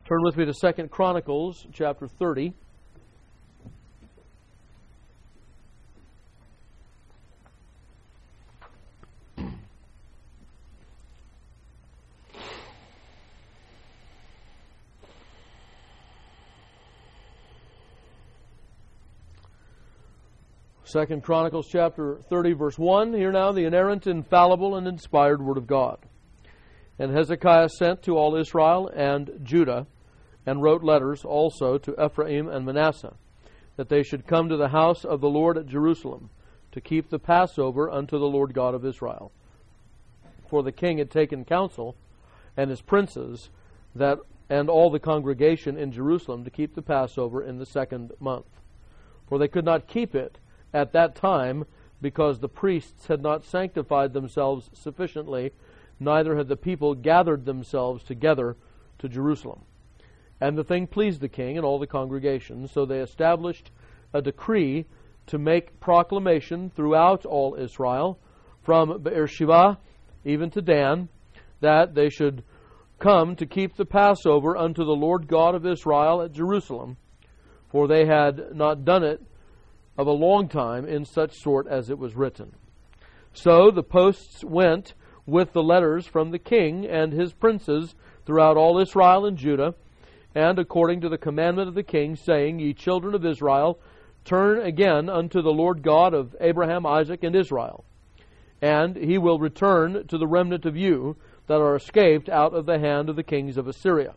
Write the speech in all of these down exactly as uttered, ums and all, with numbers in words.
Turn with me to Second Chronicles chapter thirty. Second Chronicles chapter thirty, verse one. Hear now the inerrant, infallible, and inspired Word of God. And Hezekiah sent to all Israel and Judah, and wrote letters also to Ephraim and Manasseh, that they should come to the house of the Lord at Jerusalem, to keep the Passover unto the Lord God of Israel. For the king had taken counsel, and his princes, that and all the congregation in Jerusalem, to keep the Passover in the second month. For they could not keep it at that time, because the priests had not sanctified themselves sufficiently, neither had the people gathered themselves together to Jerusalem. And the thing pleased the king and all the congregation, so they established a decree to make proclamation throughout all Israel, from Beersheba even to Dan, that they should come to keep the Passover unto the Lord God of Israel at Jerusalem, for they had not done it of a long time in such sort as it was written. So the posts went with the letters from the king and his princes throughout all Israel and Judah, and according to the commandment of the king, saying, Ye children of Israel, turn again unto the Lord God of Abraham, Isaac, and Israel, and he will return to the remnant of you that are escaped out of the hand of the kings of Assyria.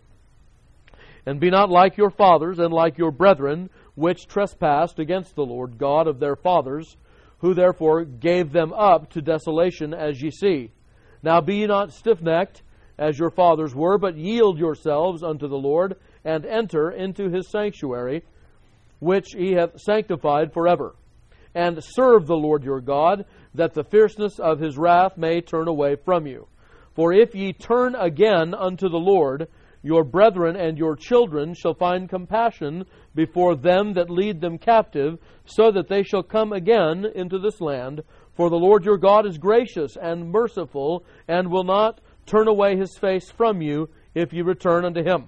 And be not like your fathers and like your brethren, which trespassed against the Lord God of their fathers, who therefore gave them up to desolation, as ye see. Now be ye not stiffnecked, as your fathers were, but yield yourselves unto the Lord, and enter into his sanctuary, which he hath sanctified forever. And serve the Lord your God, that the fierceness of his wrath may turn away from you. For if ye turn again unto the Lord, your brethren and your children shall find compassion before them that lead them captive, so that they shall come again into this land. For the Lord your God is gracious and merciful, and will not turn away his face from you, if ye return unto him.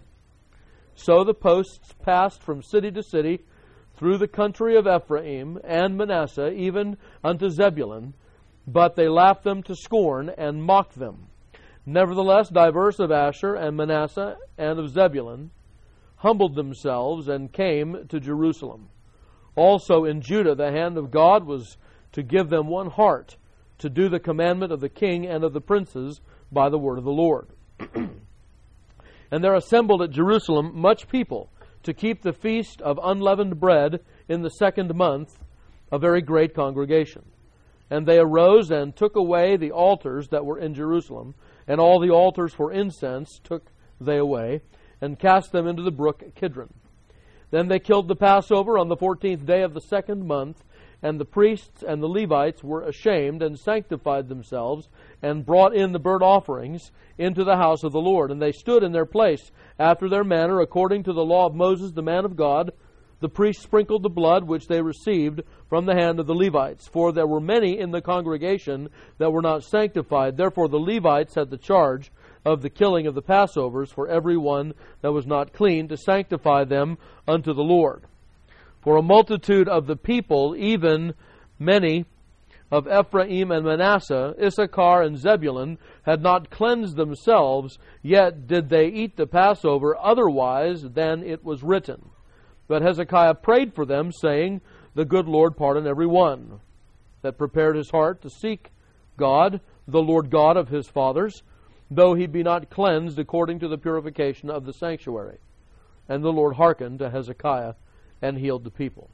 So the posts passed from city to city, through the country of Ephraim and Manasseh, even unto Zebulun, but they laughed them to scorn, and mocked them. Nevertheless, divers of Asher and Manasseh and of Zebulun humbled themselves and came to Jerusalem. Also in Judah the hand of God was to give them one heart, to do the commandment of the king and of the princes by the word of the Lord. And there assembled at Jerusalem much people, to keep the feast of unleavened bread in the second month, a very great congregation. And they arose and took away the altars that were in Jerusalem, and all the altars for incense took they away, and cast them into the brook Kidron. Then they killed the Passover on the fourteenth day of the second month, and the priests and the Levites were ashamed, and sanctified themselves, and brought in the burnt offerings into the house of the Lord. And they stood in their place after their manner, according to the law of Moses the man of God. The priests sprinkled the blood which they received from the hand of the Levites. For there were many in the congregation that were not sanctified. Therefore the Levites had the charge of the killing of the Passovers for every one that was not clean, to sanctify them unto the Lord. For a multitude of the people, even many of Ephraim and Manasseh, Issachar and Zebulun, had not cleansed themselves, yet did they eat the Passover otherwise than it was written. But Hezekiah prayed for them, saying, The good Lord pardon every one that prepared his heart to seek God, the Lord God of his fathers, though he be not cleansed according to the purification of the sanctuary. And the Lord hearkened to Hezekiah, and healed the people.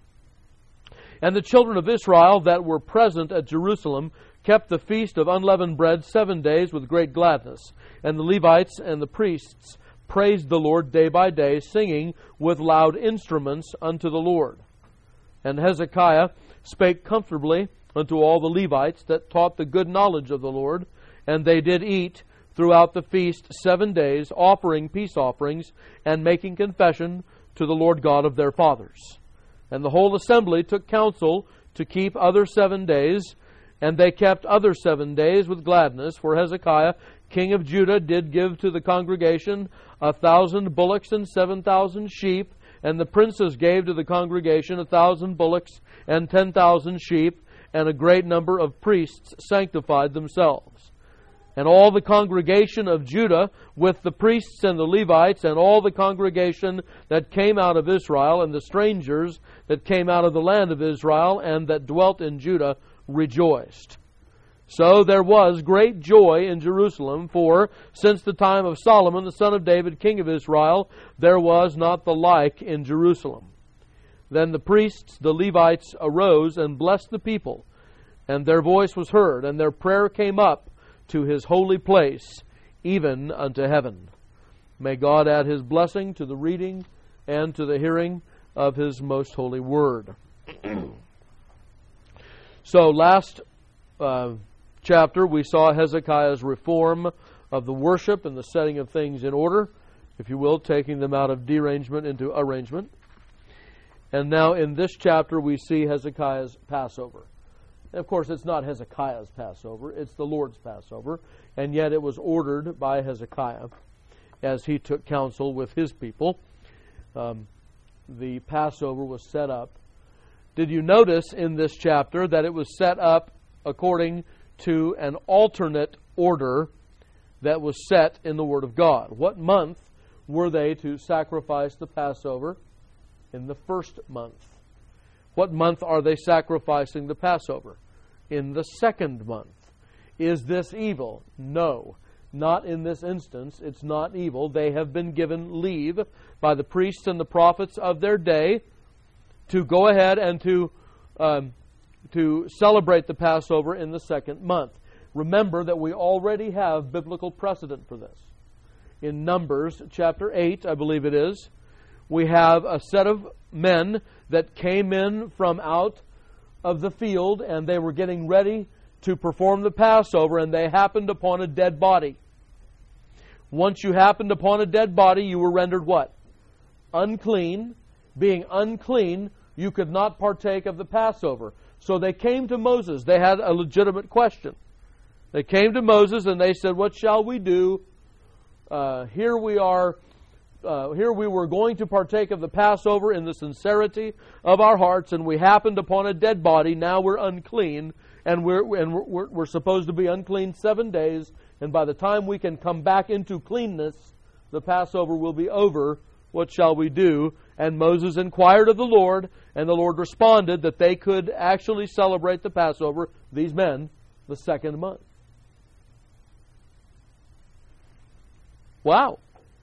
And the children of Israel that were present at Jerusalem kept the feast of unleavened bread seven days with great gladness. And the Levites and the priests praised the Lord day by day, singing with loud instruments unto the Lord. And Hezekiah spake comfortably unto all the Levites that taught the good knowledge of the Lord, and they did eat throughout the feast seven days, offering peace offerings, and making confession to the Lord God of their fathers. And the whole assembly took counsel to keep other seven days, and they kept other seven days with gladness, for Hezekiah king of Judah did give to the congregation a thousand bullocks and seven thousand sheep. And the princes gave to the congregation a thousand bullocks and ten thousand sheep, and a great number of priests sanctified themselves. And all the congregation of Judah, with the priests and the Levites, and all the congregation that came out of Israel, and the strangers that came out of the land of Israel, and that dwelt in Judah, rejoiced. So there was great joy in Jerusalem, for since the time of Solomon, the son of David, king of Israel, there was not the like in Jerusalem. Then the priests, the Levites, arose and blessed the people, and their voice was heard, and their prayer came up to His holy place, even unto heaven. May God add His blessing to the reading and to the hearing of His most holy word. So last uh, chapter we saw Hezekiah's reform of the worship and the setting of things in order, if you will, taking them out of derangement into arrangement. And now in this chapter we see Hezekiah's Passover. And of course, it's not Hezekiah's Passover, it's the Lord's Passover, and yet it was ordered by Hezekiah as he took counsel with his people. Um, the Passover was set up. Did you notice in this chapter that it was set up according to an alternate order that was set in the Word of God? What month were they to sacrifice the Passover? In the first month. What month are they sacrificing the Passover? In the second month. Is this evil? No. Not in this instance. It's not evil. They have been given leave by the priests and the prophets of their day to go ahead and to um, to celebrate the Passover in the second month. Remember that we already have biblical precedent for this. In Numbers chapter eight, I believe it is, we have a set of men that came in from out of the field, and they were getting ready to perform the Passover, and they happened upon a dead body. Once you happened upon a dead body, you were rendered what? Unclean. Being unclean, you could not partake of the Passover. So they came to Moses. They had a legitimate question. They came to Moses and they said, "What shall we do? Uh, here we are Uh, here we were going to partake of the Passover in the sincerity of our hearts, and we happened upon a dead body. Now we're unclean, and we're and we're, we're supposed to be unclean seven days. And by the time we can come back into cleanness, the Passover will be over. What shall we do?" And Moses inquired of the Lord, and the Lord responded that they could actually celebrate the Passover, these men, the second month. Wow.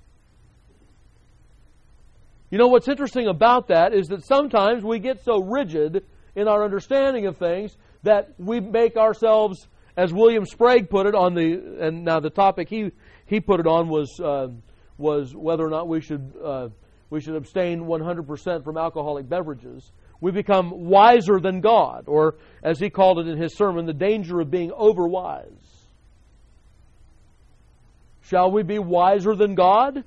You know, what's interesting about that is that sometimes we get so rigid in our understanding of things that we make ourselves, as William Sprague put it on the, and now the topic he he put it on was uh, was whether or not we should uh, we should abstain one hundred percent from alcoholic beverages. We become wiser than God, or as he called it in his sermon, the danger of being overwise. Shall we be wiser than God?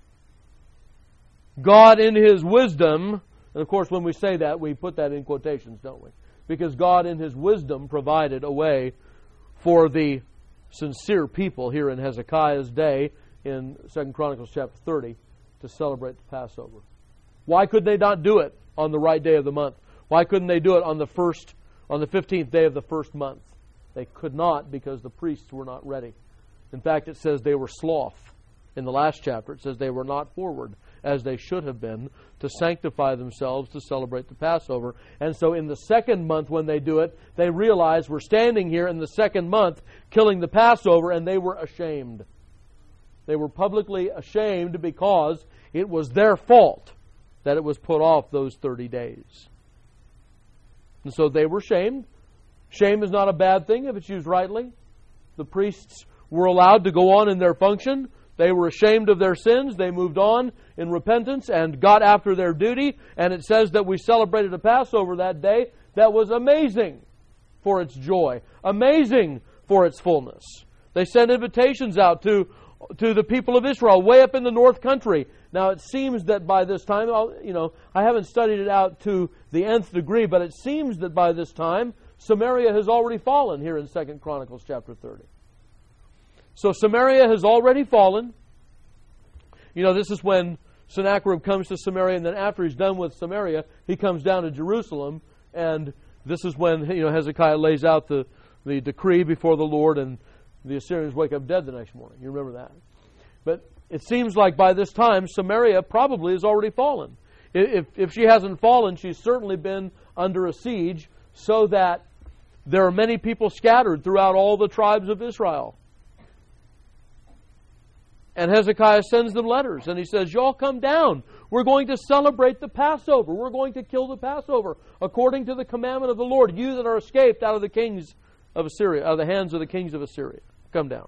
God in His wisdom, and of course when we say that, we put that in quotations, don't we? Because God in His wisdom provided a way for the sincere people here in Hezekiah's day, in Second Chronicles chapter thirty, to celebrate the Passover. Why could they not do it on the right day of the month? Why couldn't they do it on the first, on the fifteenth day of the first month? They could not because the priests were not ready. In fact, it says they were sloth. In the last chapter, it says they were not forward, as they should have been, to sanctify themselves to celebrate the Passover. And so in the second month when they do it, they realize we're standing here in the second month killing the Passover, and they were ashamed. They were publicly ashamed because it was their fault that it was put off those thirty days. And so they were shamed. Shame is not a bad thing if it's used rightly. The priests were allowed to go on in their function. They were ashamed of their sins. They moved on in repentance and got after their duty. And it says that we celebrated a Passover that day that was amazing for its joy, amazing for its fullness. They sent invitations out to, to the people of Israel way up in the north country. Now it seems that by this time, you know, I haven't studied it out to the nth degree, but it seems that by this time Samaria has already fallen here in Second Chronicles chapter thirty. So Samaria has already fallen. You know, this is when Sennacherib comes to Samaria, and then after he's done with Samaria, he comes down to Jerusalem, and this is when, you know, Hezekiah lays out the, the decree before the Lord, and the Assyrians wake up dead the next morning. You remember that. But it seems like by this time, Samaria probably has already fallen. If, if she hasn't fallen, she's certainly been under a siege, so that there are many people scattered throughout all the tribes of Israel. And Hezekiah sends them letters, and he says, y'all come down. We're going to celebrate the Passover. We're going to kill the Passover according to the commandment of the Lord. You that are escaped out of the kings of Assyria, out of the hands of the kings of Assyria, come down.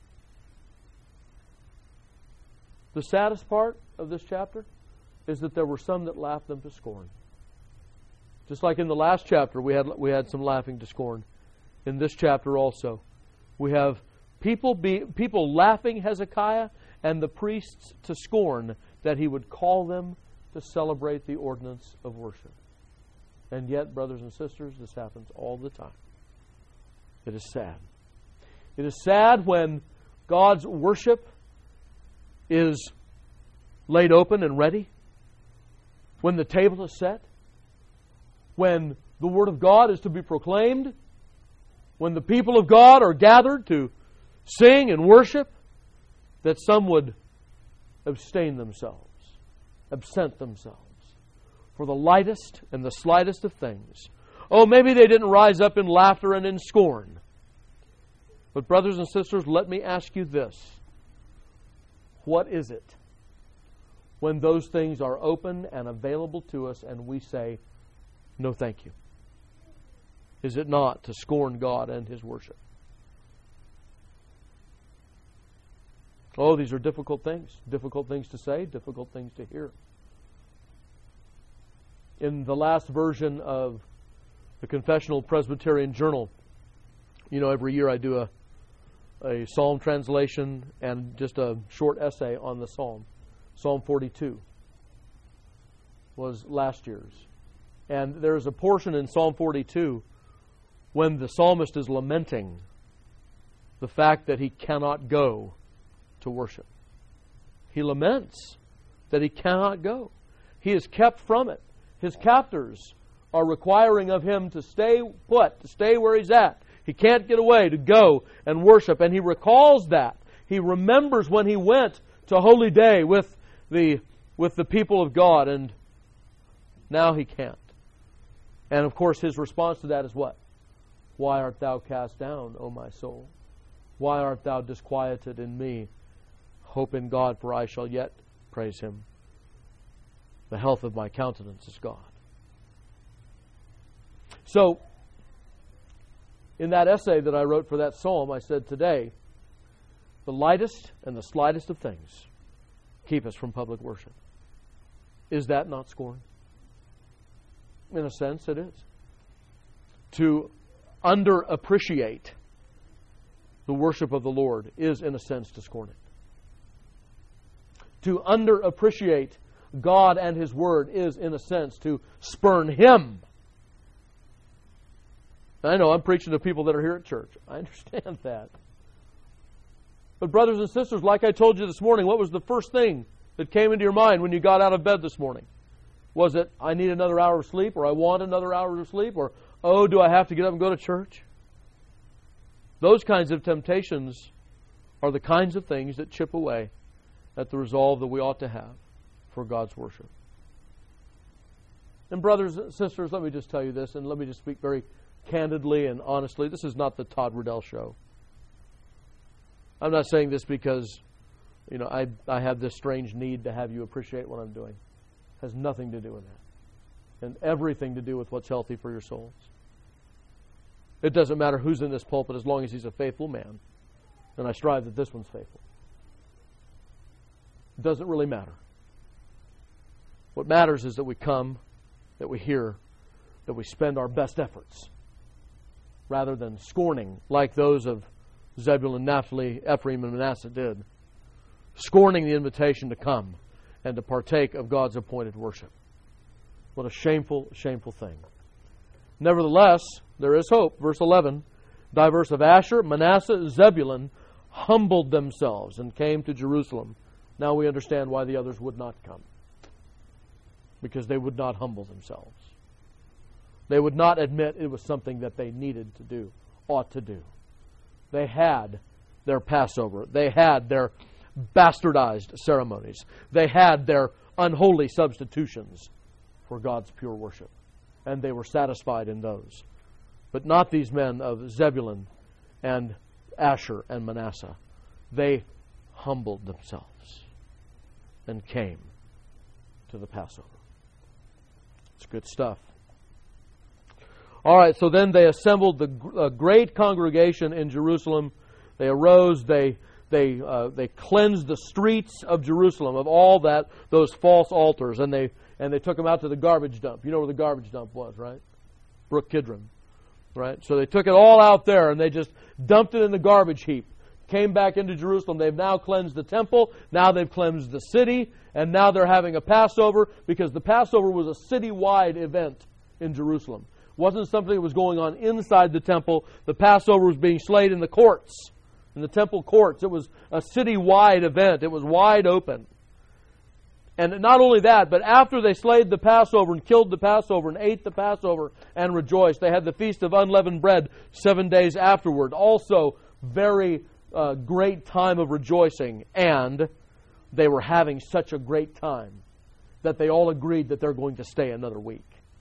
The saddest part of this chapter is that there were some that laughed them to scorn. Just like in the last chapter, we had we had some laughing to scorn. In this chapter also, we have people be people laughing Hezekiah and the priests to scorn that he would call them to celebrate the ordinance of worship. And yet, brothers and sisters, this happens all the time. It is sad. It is sad when God's worship is laid open and ready, when the table is set, when the Word of God is to be proclaimed, when the people of God are gathered to sing and worship, that some would abstain themselves, absent themselves for the lightest and the slightest of things. Oh, maybe they didn't rise up in laughter and in scorn. But brothers and sisters, let me ask you this. What is it when those things are open and available to us and we say, no thank you? Is it not to scorn God and His worship? Oh, these are difficult things. Difficult things to say, difficult things to hear. In the last version of the Confessional Presbyterian Journal, you know, every year I do a, a psalm translation and just a short essay on the psalm. Psalm forty-two was last year's. And there is a portion in Psalm forty-two when the psalmist is lamenting the fact that he cannot go to worship. He laments that he cannot go. He is kept from it. His captors are requiring of him to stay put, to stay where he's at. He can't get away, to go and worship. And he recalls that. He remembers when he went to Holy Day with the with the people of God, and now he can't. And of course his response to that is what? Why art thou cast down, O my soul? Why art thou disquieted in me? Hope in God, for I shall yet praise Him. The health of my countenance is God. So, in that essay that I wrote for that psalm, I said today, the lightest and the slightest of things keep us from public worship. Is that not scorn? In a sense, it is. To underappreciate the worship of the Lord is, in a sense, to scorn it. To underappreciate God and His Word is, in a sense, to spurn Him. I know I'm preaching to people that are here at church. I understand that. But brothers and sisters, like I told you this morning, what was the first thing that came into your mind when you got out of bed this morning? Was it, I need another hour of sleep, or I want another hour of sleep, or, oh, do I have to get up and go to church? Those kinds of temptations are the kinds of things that chip away at the resolve that we ought to have for God's worship. And brothers and sisters, let me just tell you this, and let me just speak very candidly and honestly. This is not the Todd Riddell show. I'm not saying this because, you know, I I have this strange need to have you appreciate what I'm doing. It has nothing to do with that. And everything to do with what's healthy for your souls. It doesn't matter who's in this pulpit as long as he's a faithful man. And I strive that this one's faithful. It doesn't really matter. What matters is that we come, that we hear, that we spend our best efforts rather than scorning like those of Zebulun, Naphtali, Ephraim, and Manasseh did. Scorning the invitation to come and to partake of God's appointed worship. What a shameful, shameful thing. Nevertheless, there is hope. Verse eleven, diverse of Asher, Manasseh, Zebulun humbled themselves and came to Jerusalem Now we understand why the others would not come. Because they would not humble themselves. They would not admit it was something that they needed to do, ought to do. They had their Passover. They had their bastardized ceremonies. They had their unholy substitutions for God's pure worship. And they were satisfied in those. But not these men of Zebulun and Asher and Manasseh. They humbled themselves and came to the Passover. It's good stuff. All right, so then they assembled the uh, great congregation in Jerusalem. They arose, they they uh, they cleansed the streets of Jerusalem of all that, those false altars, and they and they took them out to the garbage dump. You know where the garbage dump was, right? Brook Kidron, right? So they took it all out there and they just dumped it in the garbage heap. Came back into Jerusalem. They've now cleansed the temple. Now they've cleansed the city. And now they're having a Passover, because the Passover was a citywide event in Jerusalem. It wasn't something that was going on inside the temple. The Passover was being slayed in the courts, in the temple courts. It was a citywide event. It was wide open. And not only that, but after they slayed the Passover and killed the Passover and ate the Passover and rejoiced, they had the Feast of Unleavened Bread seven days afterward. Also, very uh, great time of rejoicing. And they were having such a great time that they all agreed that they're going to stay another week.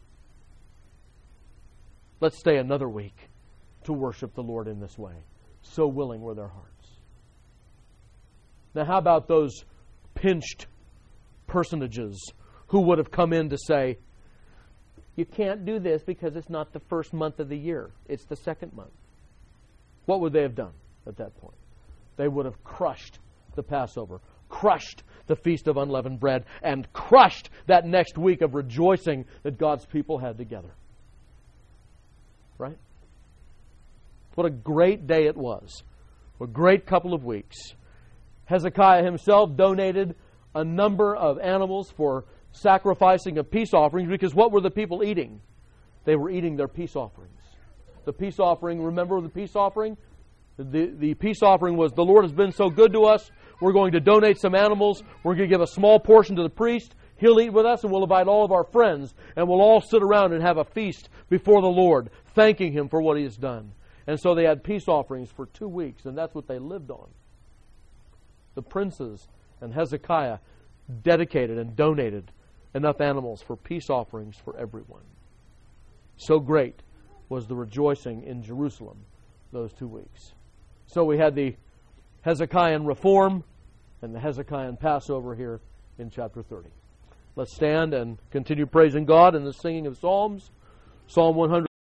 Let's stay another week to worship the Lord in this way. So willing were their hearts. Now, how about those pinched personages who would have come in to say, you can't do this because it's not the first month of the year. It's the second month. What would they have done at that point? They would have crushed the Passover, crushed the Feast of Unleavened Bread, and crushed that next week of rejoicing that God's people had together. Right? What a great day it was. A great couple of weeks. Hezekiah himself donated a number of animals for sacrificing of peace offerings, because what were the people eating? They were eating their peace offerings. The peace offering, remember the peace offering? The, the peace offering was, the Lord has been so good to us, we're going to donate some animals, we're going to give a small portion to the priest, he'll eat with us, and we'll invite all of our friends, and we'll all sit around and have a feast before the Lord, thanking Him for what He has done. And so they had peace offerings for two weeks, and that's what they lived on. The princes and Hezekiah dedicated and donated enough animals for peace offerings for everyone. So great was the rejoicing in Jerusalem those two weeks. So we had the Hezekiah reform and the Hezekiah Passover here in chapter thirty. Let's stand and continue praising God in the singing of Psalms. Psalm one hundred.